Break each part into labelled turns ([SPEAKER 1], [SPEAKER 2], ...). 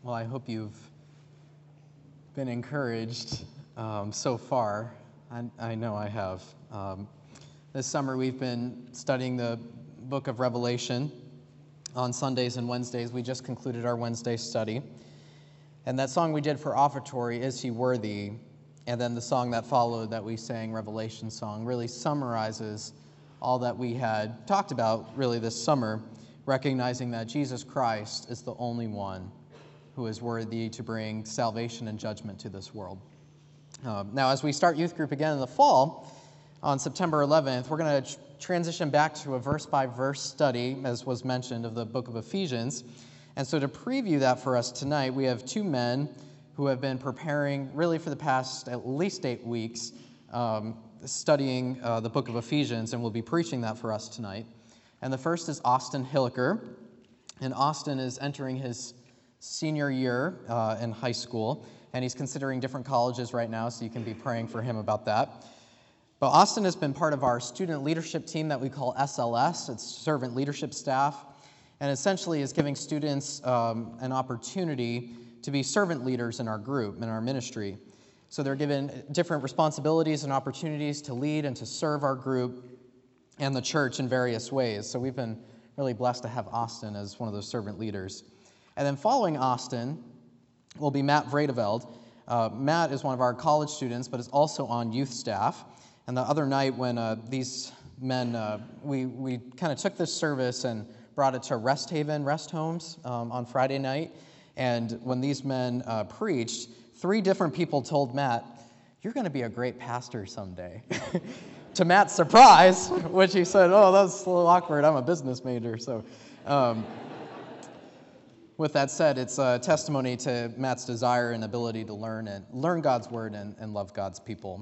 [SPEAKER 1] Well, I hope you've been encouraged so far. I know I have. This summer we've been studying the book of Revelation on Sundays and Wednesdays. We just concluded our Wednesday study. And that song we did for offertory, Is He Worthy? And then the song that followed that we sang, Revelation Song, really summarizes all that we had talked about really this summer, recognizing that Jesus Christ is the only one who is worthy to bring salvation and judgment to this world. Now, as we start youth group again in the fall, on September 11th, we're going to transition back to a verse-by-verse study, as was mentioned, of the book of Ephesians. And so to preview that for us tonight, we have two men who have been preparing really for the past at least 8 weeks, studying the book of Ephesians, and will be preaching that for us tonight. And the first is Austin Hilliker. And Austin is entering his senior year in high school, and he's considering different colleges right now, so you can be praying for him about that. But Austin has been part of our student leadership team that we call SLS. It's Servant Leadership Staff, and essentially is giving students an opportunity to be servant leaders in our group, in our ministry. So they're given different responsibilities and opportunities to lead and to serve our group and the church in various ways. So we've been really blessed to have Austin as one of those servant leaders. And then following Austin will be Matt Vredeveld. Matt is one of our college students, but is also on youth staff. And the other night when these men, we kind of took this service and brought it to Rest Haven Rest Homes on Friday night. And when these men preached, 3 different people told Matt, "You're going to be a great pastor someday." To Matt's surprise, which he said, "Oh, that's a little awkward. I'm a business major." So with that said, it's a testimony to Matt's desire and ability to learn God's word and love God's people.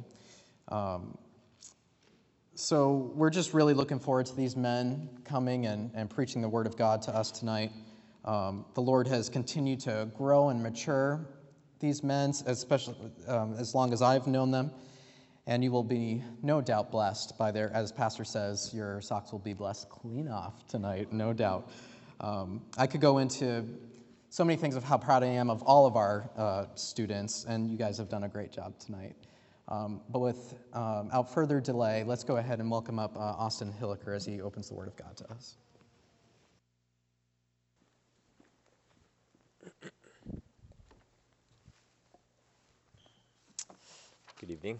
[SPEAKER 1] So we're just really looking forward to these men coming and preaching the word of God to us tonight. The Lord has continued to grow and mature these men, especially as long as I've known them. And you will be no doubt blessed by their, as Pastor says, your socks will be blessed clean off tonight, no doubt. I could go into so many things of how proud I am of all of our students, and you guys have done a great job tonight. But without further delay, let's go ahead and welcome up Austin Hilliker as he opens the Word of God to us.
[SPEAKER 2] Good evening.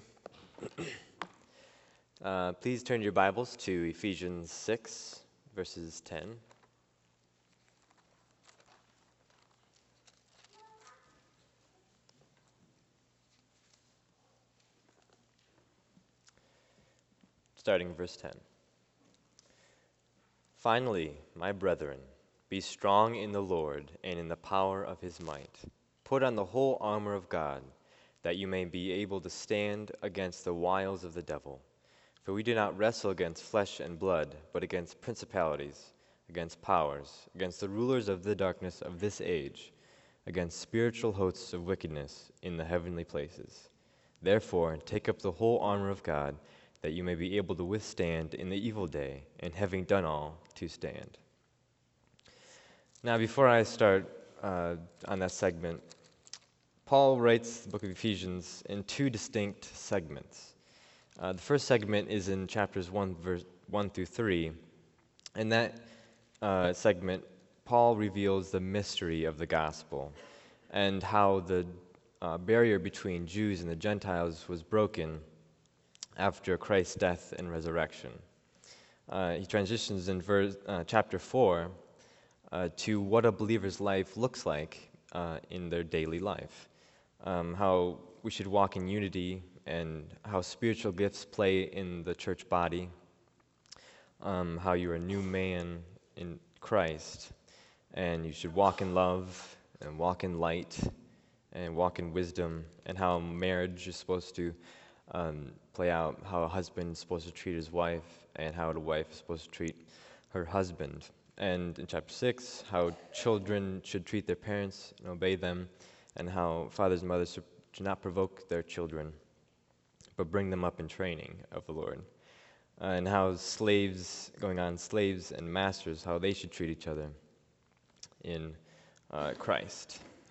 [SPEAKER 2] Please turn your Bibles to Ephesians 6, verses 10. Starting verse 10. Finally, my brethren, be strong in the Lord and in the power of his might. Put on the whole armor of God, that you may be able to stand against the wiles of the devil. For we do not wrestle against flesh and blood, but against principalities, against powers, against the rulers of the darkness of this age, against spiritual hosts of wickedness in the heavenly places. Therefore, take up the whole armor of God, that you may be able to withstand in the evil day, and having done all, to stand. Now, before I start on that segment, Paul writes the book of Ephesians in 2 distinct segments. The first segment is in chapters 1 through 3. In that segment, Paul reveals the mystery of the gospel and how the barrier between Jews and the Gentiles was broken after Christ's death and resurrection. He transitions in chapter 4 to what a believer's life looks like in their daily life. How we should walk in unity and how spiritual gifts play in the church body. How you're a new man in Christ and you should walk in love and walk in light and walk in wisdom, and how marriage is supposed to play out, how a husband is supposed to treat his wife, and how a wife is supposed to treat her husband. And in chapter 6, how children should treat their parents and obey them, and how fathers and mothers should not provoke their children, but bring them up in training of the Lord. And how slaves and masters, how they should treat each other in Christ.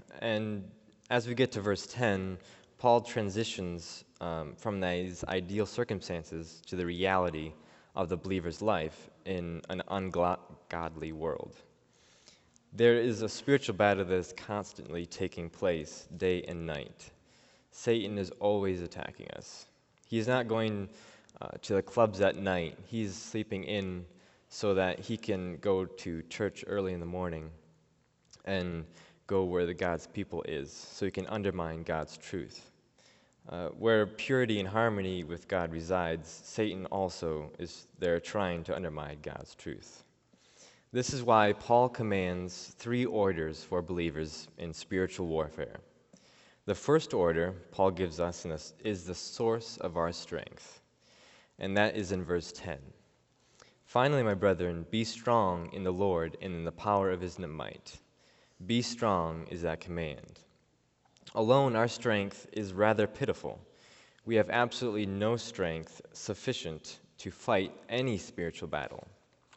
[SPEAKER 2] And as we get to verse 10, Paul transitions from these ideal circumstances to the reality of the believer's life in an ungodly world. There is a spiritual battle that is constantly taking place day and night. Satan is always attacking us. He's not going to the clubs at night. He's sleeping in so that he can go to church early in the morning and go where the God's people is, so he can undermine God's truth. Where purity and harmony with God resides, Satan also is there trying to undermine God's truth. This is why Paul commands 3 orders for believers in spiritual warfare. The first order Paul gives us is the source of our strength, and that is in verse 10. Finally, my brethren, be strong in the Lord and in the power of his might. Be strong is that command. Alone, our strength is rather pitiful. We have absolutely no strength sufficient to fight any spiritual battle.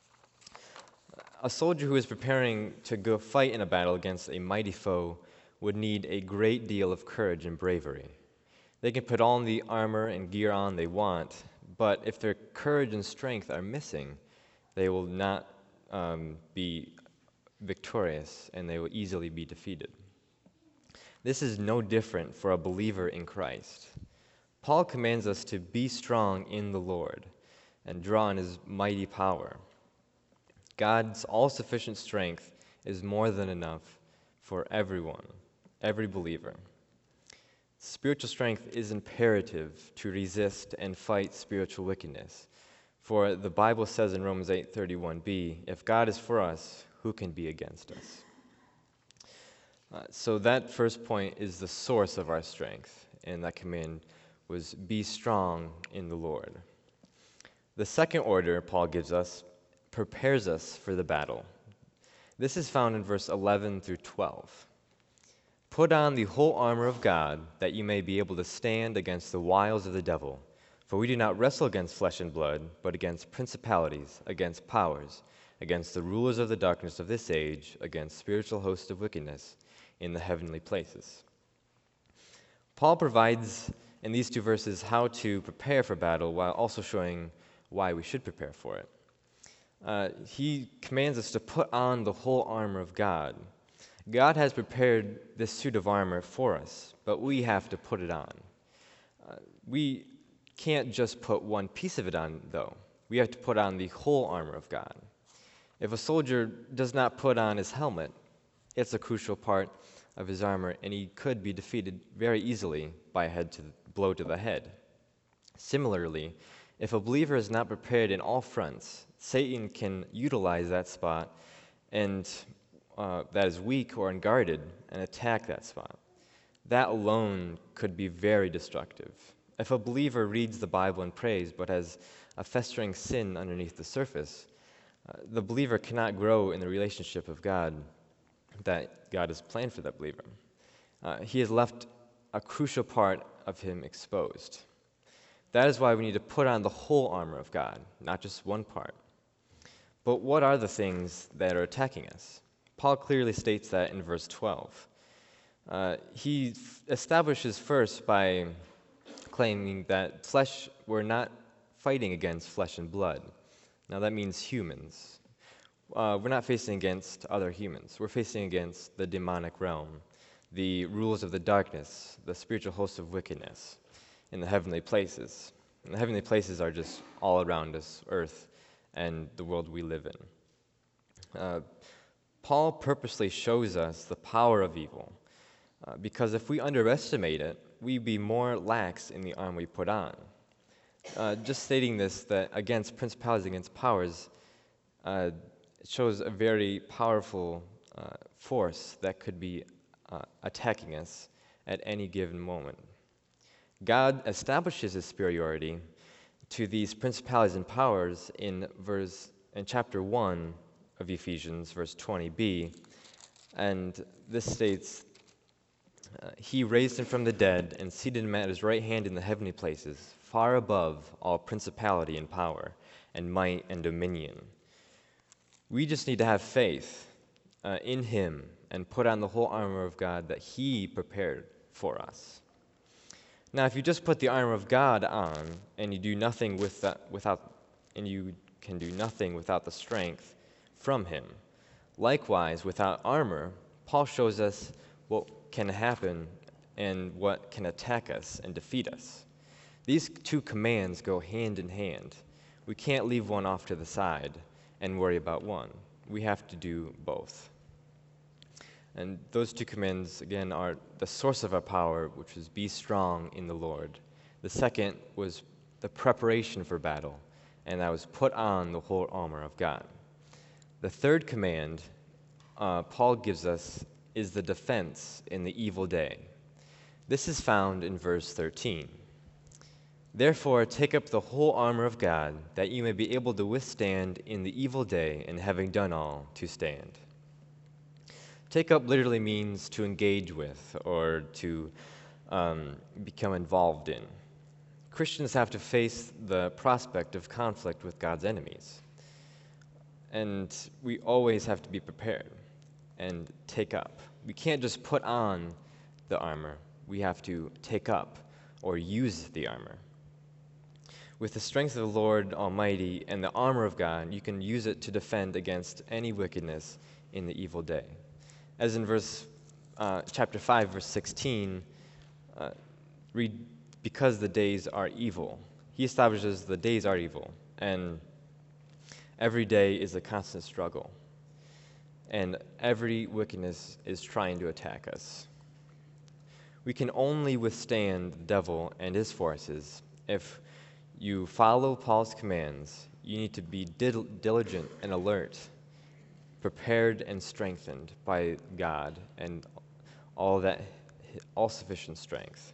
[SPEAKER 2] A soldier who is preparing to go fight in a battle against a mighty foe would need a great deal of courage and bravery. They can put all the armor and gear on they want, but if their courage and strength are missing, they will not be victorious, and they will easily be defeated. This is no different for a believer in Christ. Paul commands us to be strong in the Lord and draw on his mighty power. God's all-sufficient strength is more than enough for everyone, every believer. Spiritual strength is imperative to resist and fight spiritual wickedness. For the Bible says in Romans 8:31b, if God is for us, who can be against us? So that first point is the source of our strength, and that command was be strong in the Lord. The second order Paul gives us prepares us for the battle. This is found in verse 11 through 12. Put on the whole armor of God, that you may be able to stand against the wiles of the devil. For we do not wrestle against flesh and blood, but against principalities, against powers, against the rulers of the darkness of this age, against spiritual hosts of wickedness in the heavenly places. Paul provides in these 2 verses how to prepare for battle while also showing why we should prepare for it. He commands us to put on the whole armor of God. God has prepared this suit of armor for us, but we have to put it on. We can't just put one piece of it on, though. We have to put on the whole armor of God. If a soldier does not put on his helmet, it's a crucial part of his armor, and he could be defeated very easily by a blow to the head. Similarly, if a believer is not prepared in all fronts, Satan can utilize that spot and that is weak or unguarded and attack that spot. That alone could be very destructive. If a believer reads the Bible and prays but has a festering sin underneath the surface, the believer cannot grow in the relationship of God that God has planned for that believer. He has left a crucial part of him exposed. That is why we need to put on the whole armor of God, not just one part. But what are the things that are attacking us? Paul clearly states that in verse 12. He establishes first by claiming that we're not fighting against flesh and blood. Now that means humans. We're not facing against other humans. We're facing against the demonic realm, the rulers of the darkness, the spiritual hosts of wickedness in the heavenly places. And the heavenly places are just all around us, earth and the world we live in. Paul purposely shows us the power of evil, because if we underestimate it, we'd be more lax in the armor we put on. Just stating this, that against principalities, against powers, it shows a very powerful force that could be attacking us at any given moment. God establishes his superiority to these principalities and powers in chapter 1 of Ephesians, verse 20b, and this states, he raised him from the dead and seated him at his right hand in the heavenly places, far above all principality and power and might and dominion. We just need to have faith in him and put on the whole armor of God that he prepared for us. Now, if you just put the armor of God on and you do nothing with that, and you can do nothing without the strength from him, likewise, without armor, Paul shows us what can happen and what can attack us and defeat us. These two commands go hand in hand. We can't leave one off to the side and worry about one. We have to do both. And those two commands, again, are the source of our power, which is be strong in the Lord. The second was the preparation for battle, and that was put on the whole armor of God. The third command Paul gives us is the defense in the evil day. This is found in verse 13. Therefore, take up the whole armor of God, that you may be able to withstand in the evil day, and having done all, to stand. Take up literally means to engage with or to become involved in. Christians have to face the prospect of conflict with God's enemies. And we always have to be prepared and take up. We can't just put on the armor. We have to take up or use the armor. With the strength of the Lord Almighty and the armor of God, you can use it to defend against any wickedness in the evil day. As in chapter 5, verse 16, read, because the days are evil. He establishes the days are evil, and every day is a constant struggle, and every wickedness is trying to attack us. We can only withstand the devil and his forces if you follow Paul's commands. You need to be diligent and alert, prepared and strengthened by God and all-sufficient strength.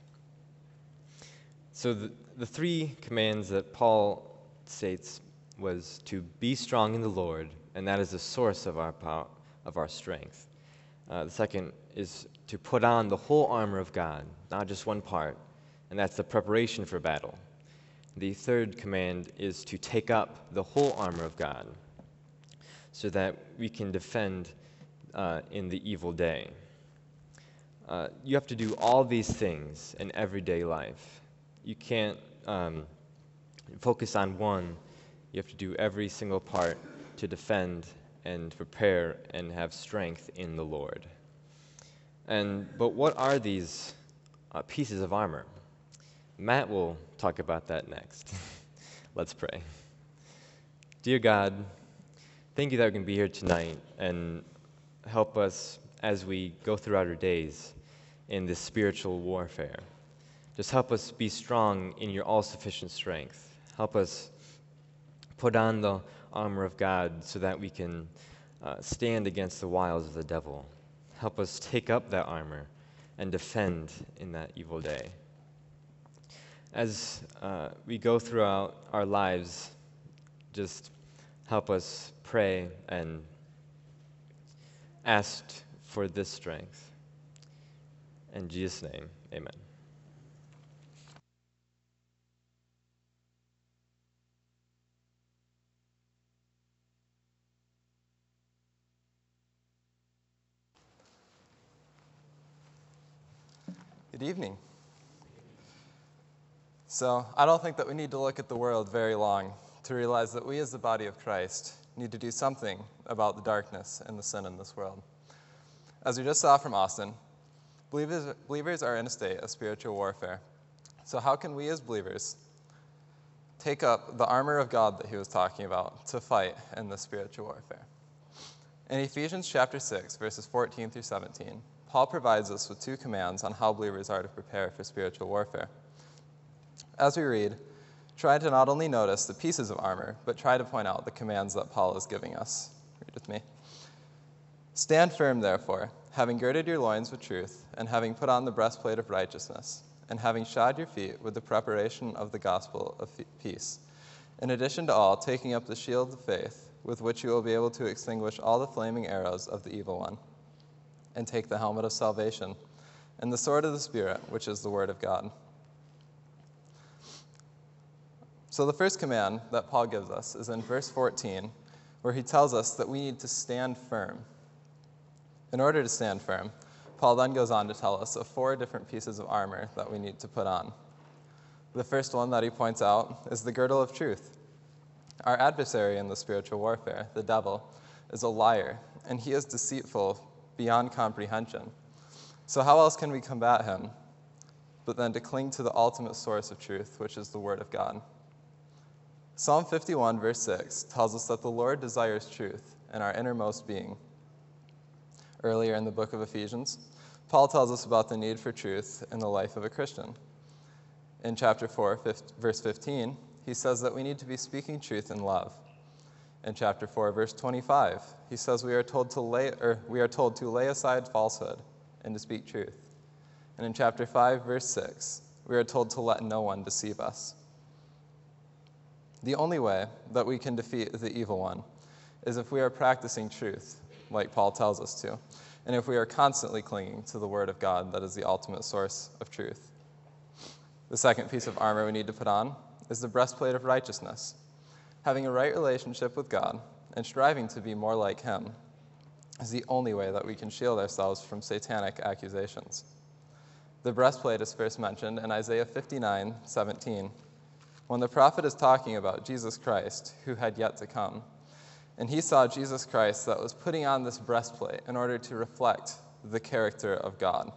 [SPEAKER 2] So the three commands that Paul states was to be strong in the Lord, and that is the source of our power, of our strength. The second is to put on the whole armor of God, not just one part, and that's the preparation for battle. The third command is to take up the whole armor of God so that we can defend in the evil day. You have to do all these things in everyday life. You can't focus on one. You have to do every single part to defend and prepare and have strength in the Lord. But what are these pieces of armor? Matt will talk about that next. Let's pray. Dear God, thank you that we can be here tonight and help us as we go throughout our days in this spiritual warfare. Just help us be strong in your all-sufficient strength. Help us put on the armor of God so that we can stand against the wiles of the devil. Help us take up that armor and defend in that evil day. As we go throughout our lives, just help us pray and ask for this strength. In Jesus' name, amen.
[SPEAKER 3] Good evening. So I don't think that we need to look at the world very long to realize that we as the body of Christ need to do something about the darkness and the sin in this world. As we just saw from Austin, believers are in a state of spiritual warfare. So how can we as believers take up the armor of God that he was talking about to fight in this spiritual warfare? In Ephesians chapter 6, verses 14 through 17, Paul provides us with two commands on how believers are to prepare for spiritual warfare. As we read, try to not only notice the pieces of armor, but try to point out the commands that Paul is giving us. Read with me. Stand firm, therefore, having girded your loins with truth, and having put on the breastplate of righteousness, and having shod your feet with the preparation of the gospel of peace. In addition to all, taking up the shield of faith, with which you will be able to extinguish all the flaming arrows of the evil one, and take the helmet of salvation, and the sword of the Spirit, which is the word of God. So the first command that Paul gives us is in verse 14, where he tells us that we need to stand firm. In order to stand firm, Paul then goes on to tell us of 4 different pieces of armor that we need to put on. The first one that he points out is the girdle of truth. Our adversary in the spiritual warfare, the devil, is a liar, and he is deceitful beyond comprehension. So how else can we combat him but then to cling to the ultimate source of truth, which is the Word of God? Psalm 51, verse 6, tells us that the Lord desires truth in our innermost being. Earlier in the book of Ephesians, Paul tells us about the need for truth in the life of a Christian. In chapter 4, verse 15, he says that we need to be speaking truth in love. In chapter 4, verse 25, he says we are told to lay aside falsehood and to speak truth. And in chapter 5, verse 6, we are told to let no one deceive us. The only way that we can defeat the evil one is if we are practicing truth, like Paul tells us to, and if we are constantly clinging to the Word of God that is the ultimate source of truth. The second piece of armor we need to put on is the breastplate of righteousness. Having a right relationship with God and striving to be more like Him is the only way that we can shield ourselves from satanic accusations. The breastplate is first mentioned in Isaiah 59:17, when the prophet is talking about Jesus Christ, who had yet to come. And he saw Jesus Christ that was putting on this breastplate in order to reflect the character of God.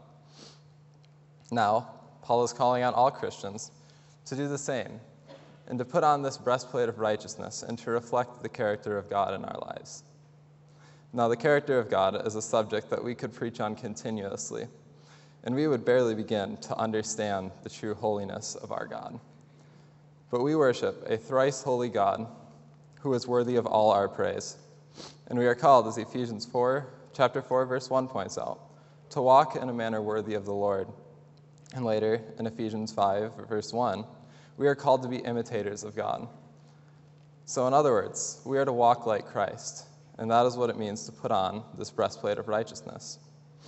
[SPEAKER 3] Now, Paul is calling on all Christians to do the same and to put on this breastplate of righteousness and to reflect the character of God in our lives. Now, the character of God is a subject that we could preach on continuously, and we would barely begin to understand the true holiness of our God. But we worship a thrice holy God who is worthy of all our praise. And we are called, as Ephesians 4, chapter 4, verse 1 points out, to walk in a manner worthy of the Lord. And later, in Ephesians 5, verse 1, we are called to be imitators of God. So in other words, we are to walk like Christ, and that is what it means to put on this breastplate of righteousness.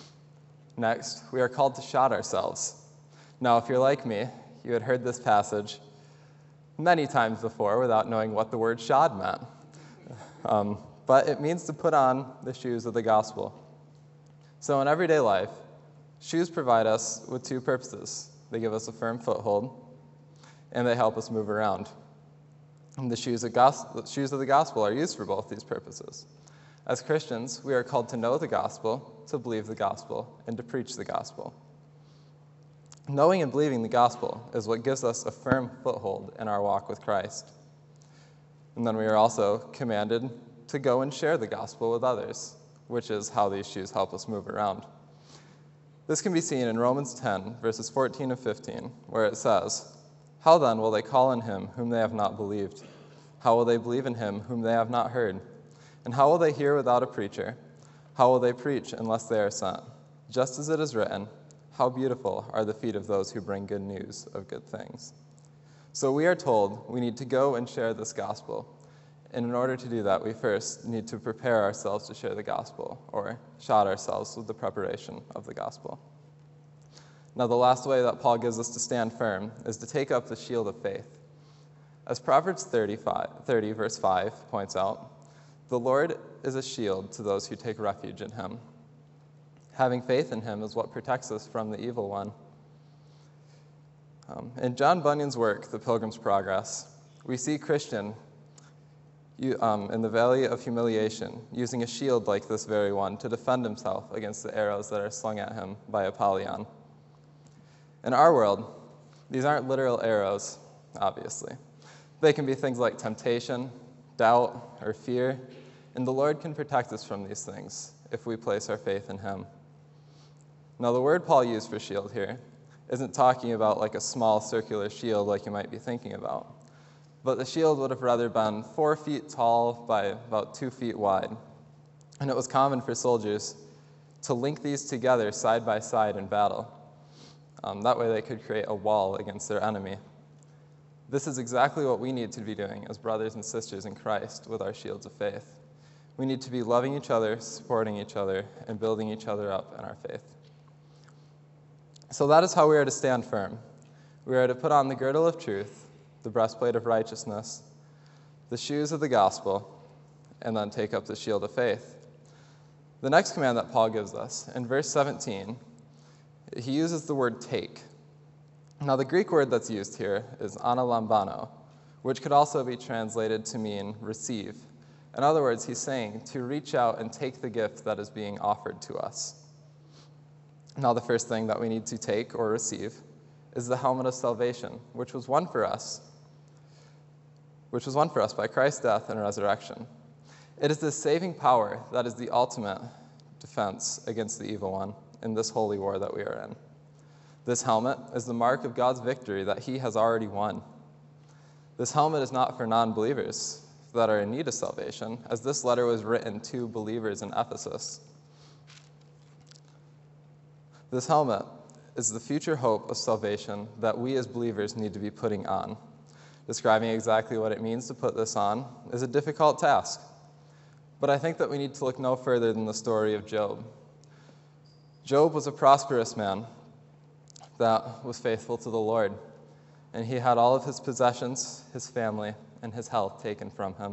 [SPEAKER 3] Next, we are called to shod ourselves. Now, if you're like me, you had heard this passage many times before without knowing what the word shod meant. But it means to put on the shoes of the gospel. So in everyday life, shoes provide us with 2 purposes. They give us a firm foothold, and they help us move around. And the shoes of the gospel are used for both these purposes. As Christians, we are called to know the gospel, to believe the gospel, and to preach the gospel. Knowing and believing the gospel is what gives us a firm foothold in our walk with Christ. And then we are also commanded to go and share the gospel with others, which is how these shoes help us move around. This can be seen in Romans 10, verses 14 and 15, where it says, "How then will they call on him whom they have not believed? How will they believe in him whom they have not heard? And how will they hear without a preacher? How will they preach unless they are sent? Just as it is written, how beautiful are the feet of those who bring good news of good things." So we are told we need to go and share this gospel. And in order to do that, we first need to prepare ourselves to share the gospel, or shod ourselves with the preparation of the gospel. Now, the last way that Paul gives us to stand firm is to take up the shield of faith. As Proverbs 30, verse 5 points out, the Lord is a shield to those who take refuge in him. Having faith in him is what protects us from the evil one. In John Bunyan's work, The Pilgrim's Progress, we see Christian in the Valley of Humiliation using a shield like this very one to defend himself against the arrows that are slung at him by Apollyon. In our world, these aren't literal arrows, obviously. They can be things like temptation, doubt, or fear, and the Lord can protect us from these things if we place our faith in him. Now, the word Paul used for shield here isn't talking about like a small circular shield like you might be thinking about, but the shield would have rather been 4 feet tall by about 2 feet wide, and it was common for soldiers to link these together side by side in battle. That way they could create a wall against their enemy. This is exactly what we need to be doing as brothers and sisters in Christ with our shields of faith. We need to be loving each other, supporting each other, and building each other up in our faith. So that is how we are to stand firm. We are to put on the girdle of truth, the breastplate of righteousness, the shoes of the gospel, and then take up the shield of faith. The next command that Paul gives us, in verse 17, he uses the word take. Now, the Greek word that's used here is analambano, which could also be translated to mean receive. In other words, he's saying to reach out and take the gift that is being offered to us. Now, the first thing that we need to take or receive is the helmet of salvation, which was won for us by Christ's death and resurrection. It is this saving power that is the ultimate defense against the evil one in this holy war that we are in. This helmet is the mark of God's victory that he has already won. This helmet is not for non-believers that are in need of salvation, as this letter was written to believers in Ephesus. This helmet is the future hope of salvation that we as believers need to be putting on. Describing exactly what it means to put this on is a difficult task, but I think that we need to look no further than the story of Job. Job was a prosperous man that was faithful to the Lord, and he had all of his possessions, his family, and his health taken from him.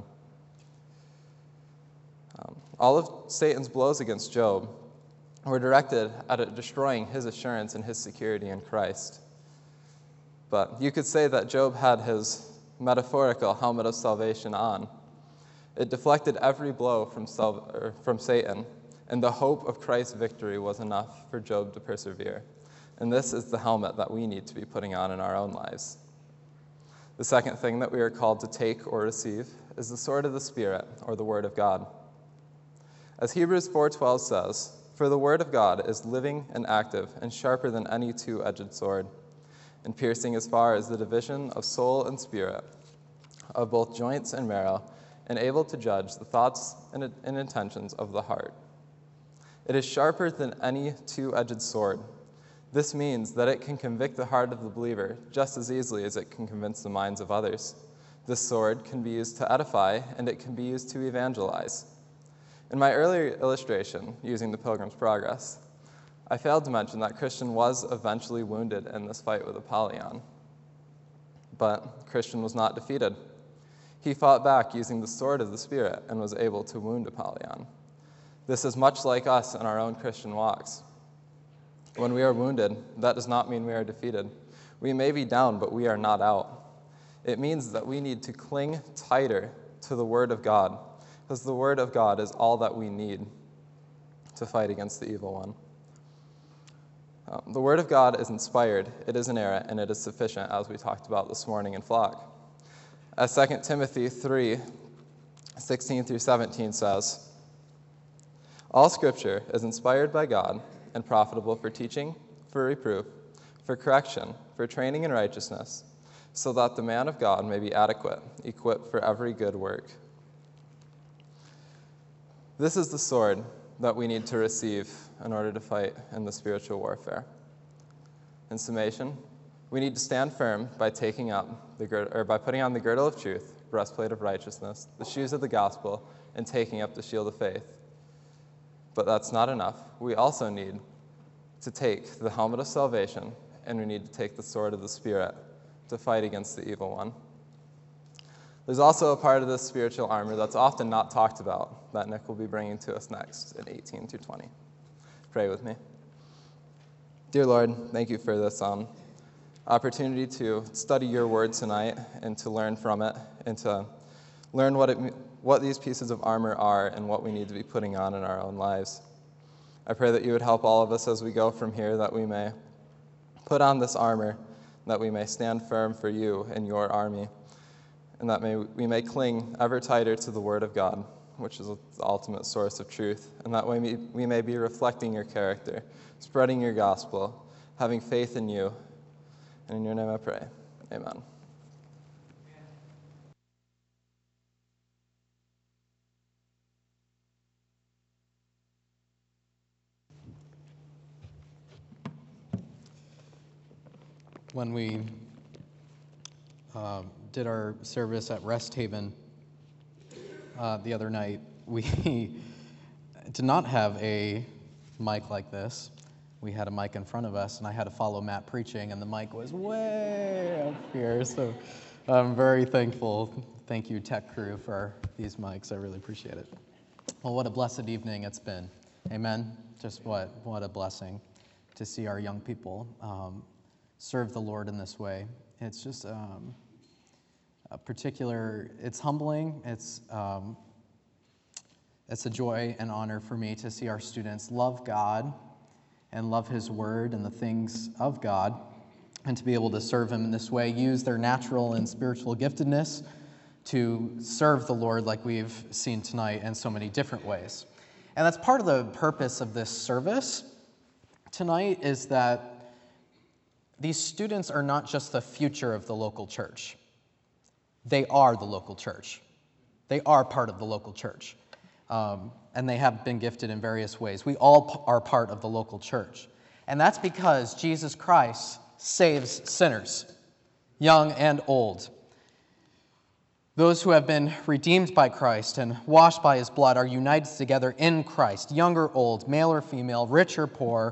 [SPEAKER 3] All of Satan's blows against Job were directed at destroying his assurance and his security in Christ. But you could say that Job had his metaphorical helmet of salvation on. It deflected every blow from Satan, and the hope of Christ's victory was enough for Job to persevere. And this is the helmet that we need to be putting on in our own lives. The second thing that we are called to take or receive is the sword of the Spirit, or the Word of God. As Hebrews 4:12 says, "For the Word of God is living and active and sharper than any two-edged sword, and piercing as far as the division of soul and spirit, of both joints and marrow, and able to judge the thoughts and intentions of the heart." It is sharper than any two-edged sword. This means that it can convict the heart of the believer just as easily as it can convince the minds of others. This sword can be used to edify, and it can be used to evangelize. In my earlier illustration, using the Pilgrim's Progress, I failed to mention that Christian was eventually wounded in this fight with Apollyon. But Christian was not defeated. He fought back using the sword of the Spirit and was able to wound Apollyon. This is much like us in our own Christian walks. When we are wounded, that does not mean we are defeated. We may be down, but we are not out. It means that we need to cling tighter to the Word of God, because the Word of God is all that we need to fight against the evil one. The Word of God is inspired, it is inerrant, and it is sufficient, as we talked about this morning in Flock. As 2 Timothy 3:16 through 17 says, "All Scripture is inspired by God and profitable for teaching, for reproof, for correction, for training in righteousness, so that the man of God may be adequate, equipped for every good work." This is the sword that we need to receive in order to fight in the spiritual warfare. In summation, we need to stand firm by putting on the girdle of truth, breastplate of righteousness, the shoes of the gospel, and taking up the shield of faith. But that's not enough. We also need to take the helmet of salvation, and we need to take the sword of the Spirit to fight against the evil one. There's also a part of this spiritual armor that's often not talked about that Nick will be bringing to us next in 18 through 20. Pray with me. Dear Lord, thank you for this opportunity to study your word tonight and to learn from it and to learn what these pieces of armor are and what we need to be putting on in our own lives. I pray that you would help all of us as we go from here, that we may put on this armor, that we may stand firm for you and your army, and that we may cling ever tighter to the Word of God, which is the ultimate source of truth, and that we may be reflecting your character, spreading your gospel, having faith in you. And in your name I pray. Amen.
[SPEAKER 1] When we did our service at Rest Haven the other night, we did not have a mic like this. We had a mic in front of us, and I had to follow Matt preaching, and the mic was way up here. So I'm very thankful. Thank you, tech crew, for these mics. I really appreciate it. Well, what a blessed evening it's been. Amen. Just what a blessing to see our young people serve the Lord in this way. It's just it's humbling. It's a joy and honor for me to see our students love God and love His Word and the things of God, and to be able to serve Him in this way, use their natural and spiritual giftedness to serve the Lord like we've seen tonight in so many different ways. And that's part of the purpose of this service tonight, is that these students are not just the future of the local church. They are the local church. They are part of the local church. And they have been gifted in various ways. We all are part of the local church. And that's because Jesus Christ saves sinners, young and old. Those who have been redeemed by Christ and washed by His blood are united together in Christ, young or old, male or female, rich or poor.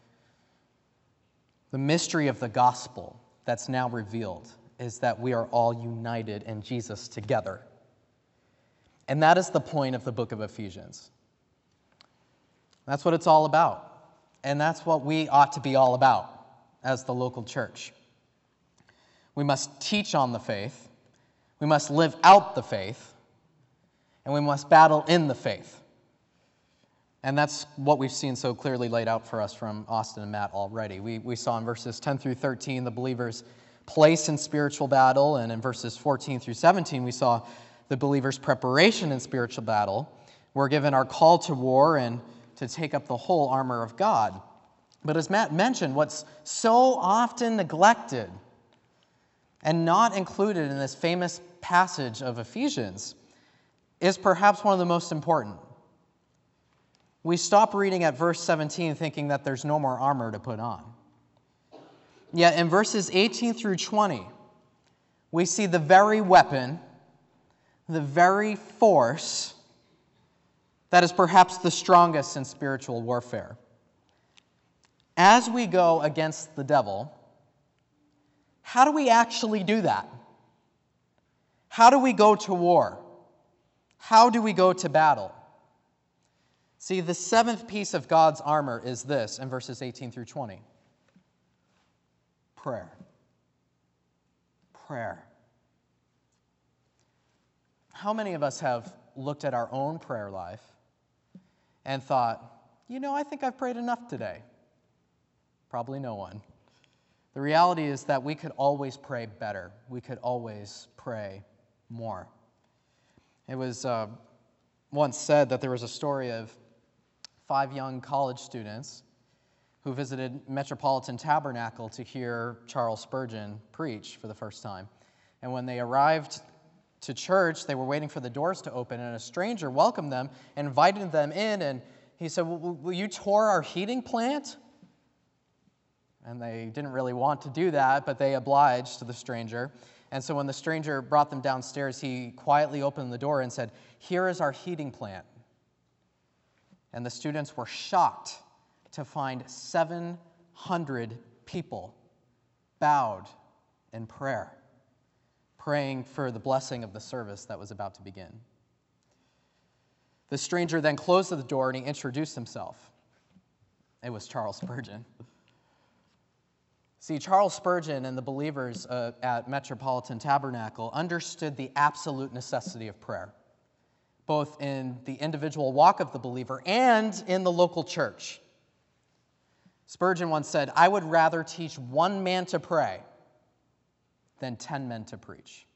[SPEAKER 1] The mystery of the gospel that's now revealed is that we are all united in Jesus together. And that is the point of the book of Ephesians. That's what it's all about. And that's what we ought to be all about as the local church. We must teach on the faith. We must live out the faith. And we must battle in the faith. And that's what we've seen so clearly laid out for us from Austin and Matt already. We saw in verses 10 through 13 the believer's place in spiritual battle. And in verses 14 through 17 we saw the believer's preparation in spiritual battle. We're given our call to war and to take up the whole armor of God. But as Matt mentioned, what's so often neglected and not included in this famous passage of Ephesians is perhaps one of the most important. We stop reading at verse 17 thinking that there's no more armor to put on. Yet in verses 18 through 20, we see the very weapon, the very force that is perhaps the strongest in spiritual warfare. As we go against the devil, how do we actually do that? How do we go to war? How do we go to battle? See, the seventh piece of God's armor is this in verses 18 through 20. Prayer. Prayer. How many of us have looked at our own prayer life and thought, I think I've prayed enough today? Probably no one. The reality is that we could always pray better. We could always pray more. It was once said that there was a story of 5 young college students who visited Metropolitan Tabernacle to hear Charles Spurgeon preach for the first time. And when they arrived to church, they were waiting for the doors to open, and a stranger welcomed them and invited them in, and he said, will you tour our heating plant? And they didn't really want to do that, but they obliged to the stranger. And so when the stranger brought them downstairs, he quietly opened the door and said, "Here is our heating plant." And the students were shocked to find 700 people bowed in prayer, praying for the blessing of the service that was about to begin. The stranger then closed the door and he introduced himself. It was Charles Spurgeon. See, Charles Spurgeon and the believers at Metropolitan Tabernacle understood the absolute necessity of prayer, both in the individual walk of the believer and in the local church. Spurgeon once said, "I would rather teach one man to pray than 10 men to preach."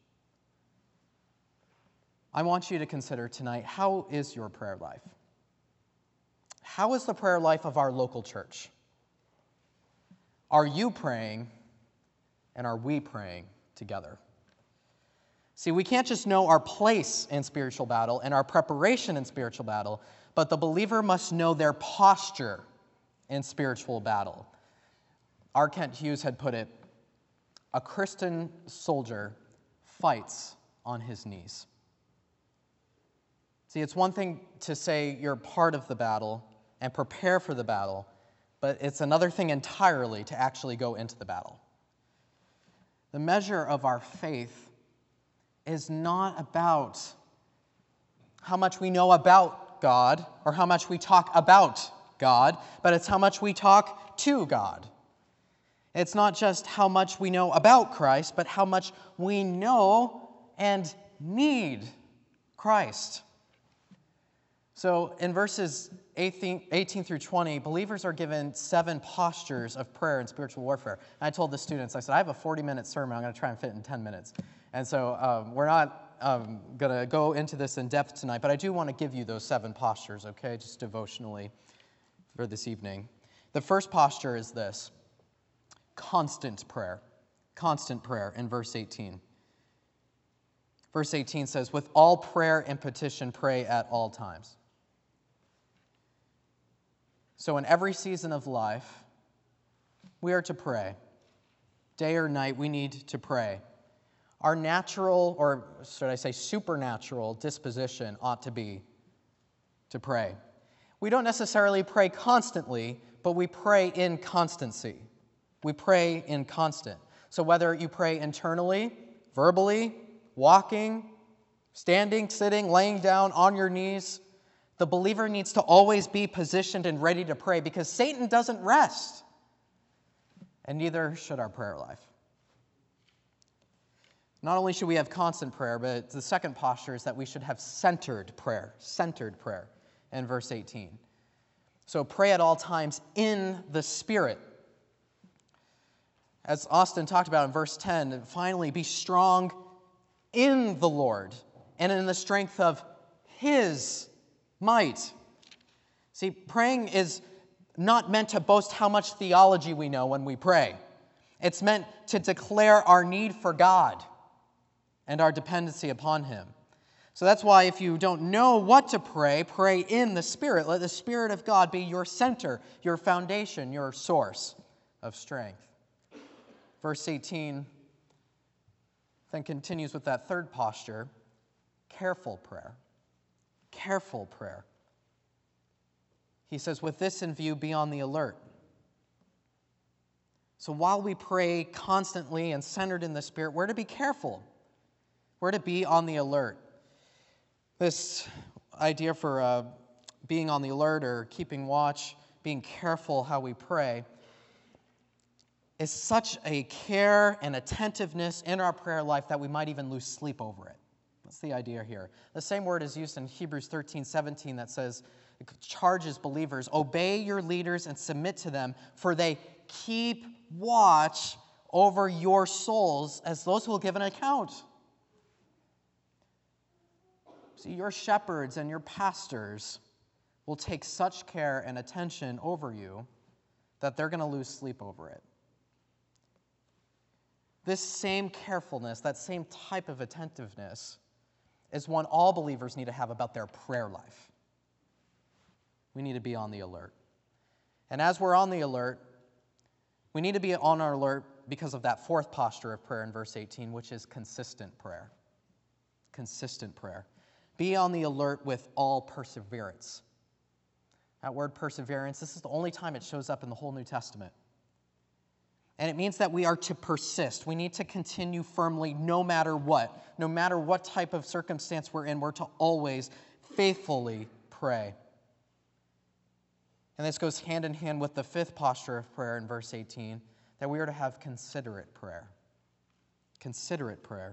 [SPEAKER 1] I want you to consider tonight, how is your prayer life? How is the prayer life of our local church? Are you praying, and are we praying together? See, we can't just know our place in spiritual battle and our preparation in spiritual battle, but the believer must know their posture in spiritual battle. R. Kent Hughes had put it, "A Christian soldier fights on his knees." See, it's one thing to say you're part of the battle and prepare for the battle, but it's another thing entirely to actually go into the battle. The measure of our faith is not about how much we know about about God or how much we talk about God, but it's how much we talk to God. It's not just how much we know about Christ, but how much we know and need Christ. So in verses 18 through 20, believers are given 7 postures of prayer and spiritual warfare. And I told the students, I said, I have a 40-minute sermon. I'm going to try and fit in 10 minutes. And so we're not going to go into this in depth tonight, but I do want to give you those 7 postures, okay, just devotionally for this evening. The first posture is this: constant prayer. Constant prayer in verse 18. Verse 18 says, with all prayer and petition, pray at all times. So in every season of life, we are to pray. Day or night, we need to pray. Our natural, or should I say supernatural, disposition ought to be to pray. We don't necessarily pray constantly, but we pray in constancy. We pray in constant. So whether you pray internally, verbally, walking, standing, sitting, laying down, on your knees, the believer needs to always be positioned and ready to pray because Satan doesn't rest. And neither should our prayer life. Not only should we have constant prayer, but the second posture is that we should have centered prayer in verse 18. So pray at all times in the Spirit. As Austin talked about in verse 10, finally, be strong in the Lord and in the strength of His might. See, praying is not meant to boast how much theology we know when we pray. It's meant to declare our need for God and our dependency upon Him. So that's why if you don't know what to pray, pray in the Spirit. Let the Spirit of God be your center, your foundation, your source of strength. Verse 18 then continues with that third posture, careful prayer. Careful prayer. He says, with this in view, be on the alert. So while we pray constantly and centered in the Spirit, we're to be careful. We're to be on the alert. This idea for being on the alert or keeping watch, being careful how we pray, is such a care and attentiveness in our prayer life that we might even lose sleep over it. That's the idea here. The same word is used in Hebrews 13:17 that says, it charges believers, obey your leaders and submit to them, for they keep watch over your souls as those who will give an account. See, your shepherds and your pastors will take such care and attention over you that they're going to lose sleep over it. This same carefulness, that same type of attentiveness, is one all believers need to have about their prayer life. We need to be on the alert. And as we're on the alert, we need to be on our alert because of that fourth posture of prayer in verse 18, which is consistent prayer. Consistent prayer. Be on the alert with all perseverance. That word perseverance, this is the only time it shows up in the whole New Testament. And it means that we are to persist. We need to continue firmly no matter what. No matter what type of circumstance we're in, we're to always faithfully pray. And this goes hand in hand with the fifth posture of prayer in verse 18, that we are to have considerate prayer. Considerate prayer.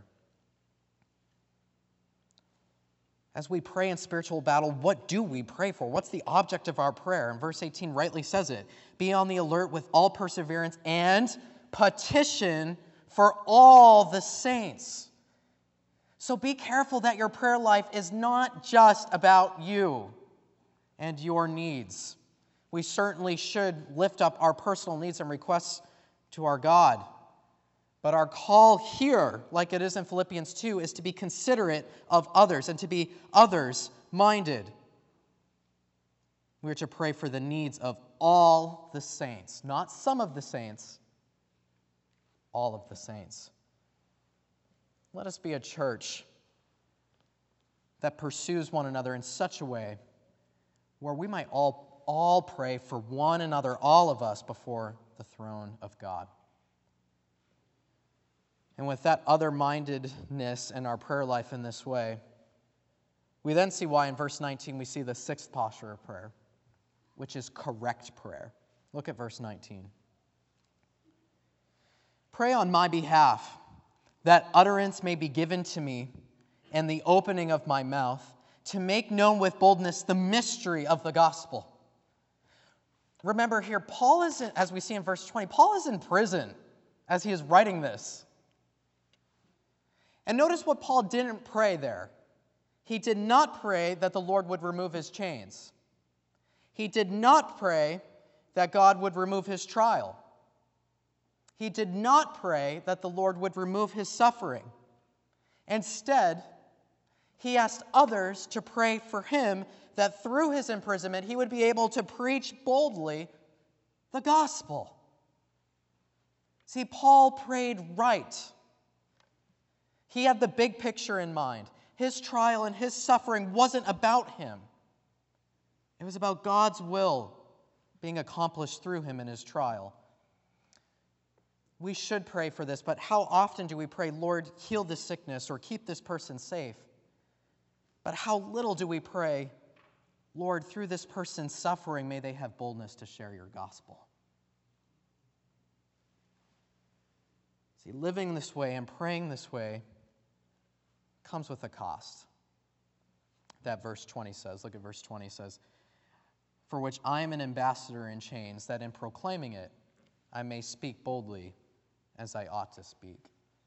[SPEAKER 1] As we pray in spiritual battle, what do we pray for? What's the object of our prayer? And verse 18 rightly says it. Be on the alert with all perseverance and petition for all the saints. So be careful that your prayer life is not just about you and your needs. We certainly should lift up our personal needs and requests to our God. But our call here, like it is in Philippians 2, is to be considerate of others and to be others-minded. We are to pray for the needs of all the saints, not some of the saints, all of the saints. Let us be a church that pursues one another in such a way where we might all pray for one another, all of us, before the throne of God. And with that other-mindedness in our prayer life in this way, We then see why in verse 19 we see the sixth posture of prayer, which is correct prayer. Look at verse 19. Pray on my behalf, that utterance may be given to me, and the opening of my mouth, to make known with boldness the mystery of the gospel. Remember here, Paul is, as we see in verse 20, Paul is in prison as he is writing this. And notice what Paul didn't pray there. He did not pray that the Lord would remove his chains. He did not pray that God would remove his trial. He did not pray that the Lord would remove his suffering. Instead, he asked others to pray for him that through his imprisonment he would be able to preach boldly the gospel. See, Paul prayed right. He had the big picture in mind. His trial and his suffering wasn't about him. It was about God's will being accomplished through him in his trial. We should pray for this, but how often do we pray, Lord, heal this sickness or keep this person safe? But how little do we pray, Lord, through this person's suffering, may they have boldness to share your gospel? See, living this way and praying this way comes with a cost. That verse 20 says, look at verse 20 says, for which I am an ambassador in chains, that in proclaiming it I may speak boldly as I ought to speak.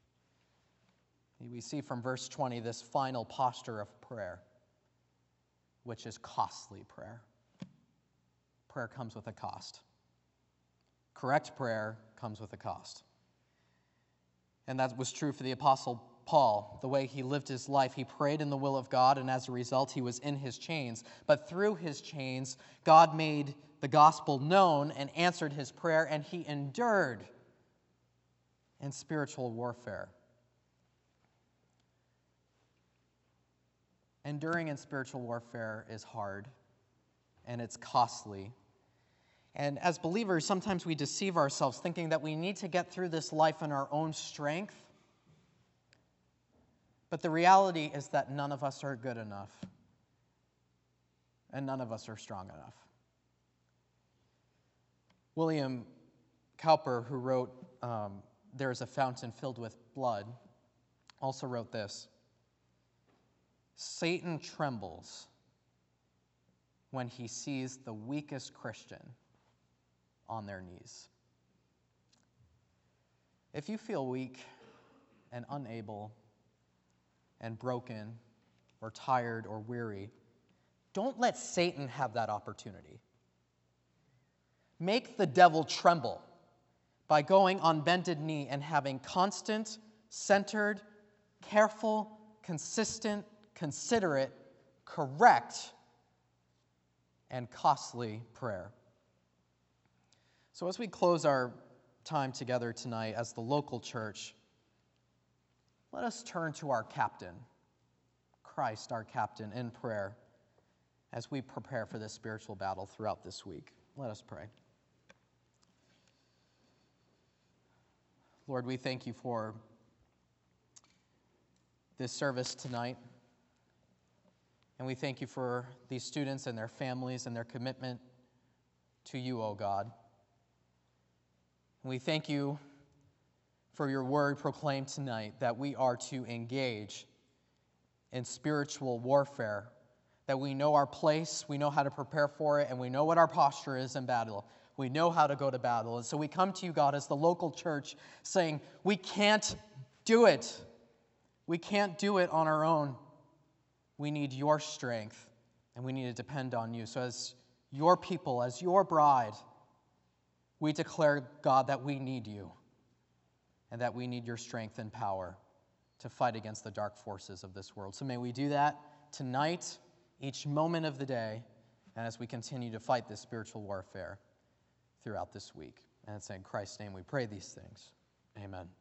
[SPEAKER 1] We see from verse 20 this final posture of prayer, which is costly prayer. Prayer comes with a cost. Correct prayer comes with a cost. And that was true for the Apostle Paul. The way he lived his life, he prayed in the will of God, and as a result, he was in his chains. But through his chains, God made the gospel known and answered his prayer, and he endured in spiritual warfare. Enduring in spiritual warfare is hard, and it's costly. And as believers, sometimes we deceive ourselves thinking that we need to get through this life in our own strength. But the reality is that none of us are good enough, and none of us are strong enough. William Cowper, who wrote There is a Fountain Filled with Blood, also wrote this: Satan trembles when he sees the weakest Christian on their knees. If you feel weak and unable and broken or tired or weary, don't let Satan have that opportunity. Make the devil tremble by going on bended knee and having constant, centered, careful, consistent, considerate, correct, and costly prayer. So as we close our time together tonight as the local church, let us turn to our captain, Christ, our captain, in prayer as we prepare for this spiritual battle throughout this week. Let us pray. Lord, we thank you for this service tonight. And we thank you for these students and their families and their commitment to you, O God. And we thank you for your word proclaimed tonight that we are to engage in spiritual warfare, that we know our place, we know how to prepare for it, and we know what our posture is in battle. We know how to go to battle. And so we come to you, God, as the local church saying, we can't do it. We can't do it on our own. We need your strength, and we need to depend on you. So as your people, as your bride, we declare, God, that we need you and that we need your strength and power to fight against the dark forces of this world. So may we do that tonight, each moment of the day, and as we continue to fight this spiritual warfare throughout this week. And it's in Christ's name we pray these things. Amen.